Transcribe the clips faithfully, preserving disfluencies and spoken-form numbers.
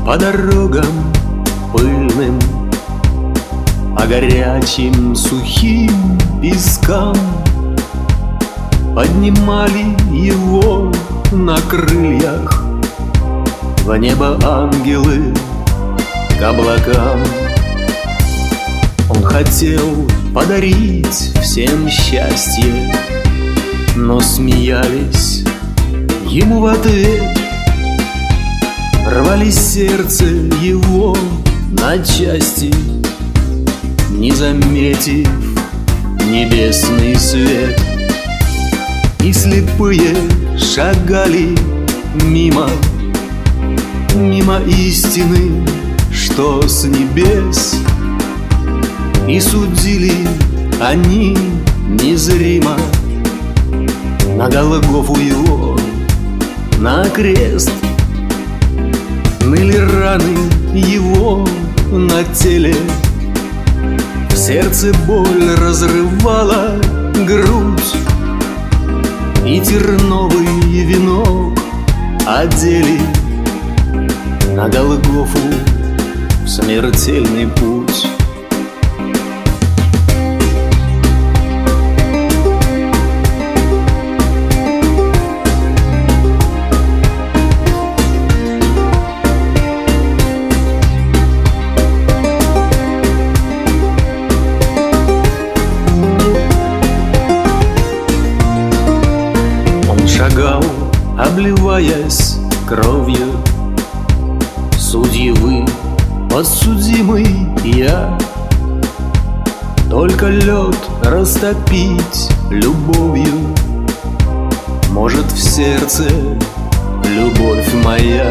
по дорогам пыльным, по горячим сухим пескам. Поднимали его на крыльях в небо ангелы к облакам. Он хотел подарить всем счастье, но смеялись ему в ответ, рвали сердце его на части, не заметив небесный свет. И слепые шагали мимо, мимо истины, что с небес, и судили они незримо на Голгофу его, на крест. Ныли раны его на теле, в сердце боль разрывала грудь, и терновый венок одели на Голгофу в смертельный путь. Шагал, обливаясь кровью, судьи вы, подсудимый я. Только лед растопить любовью может в сердце любовь моя.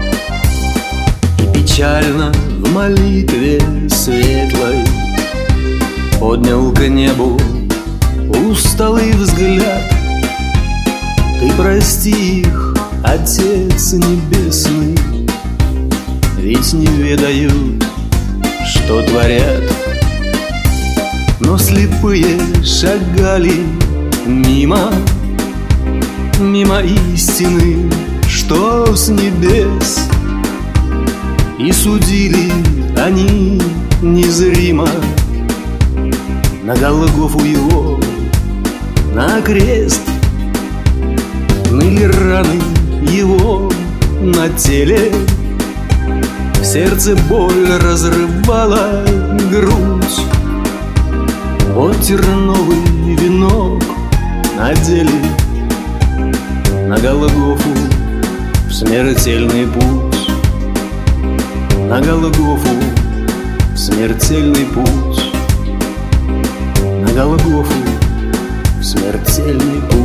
И печально в молитве светлой поднял к небу усталый взгляд. Ты прости их, Отец Небесный, ведь не ведают, что творят. Но слепые шагали мимо, мимо истины, что с небес, и судили они незримо на Голгофу его, на крест. Ныли раны его на теле, в сердце боль разрывала грудь. Вот терновый венок надели на Голгофу в смертельный путь, на Голгофу в смертельный путь, на Голгофу в смертельный путь.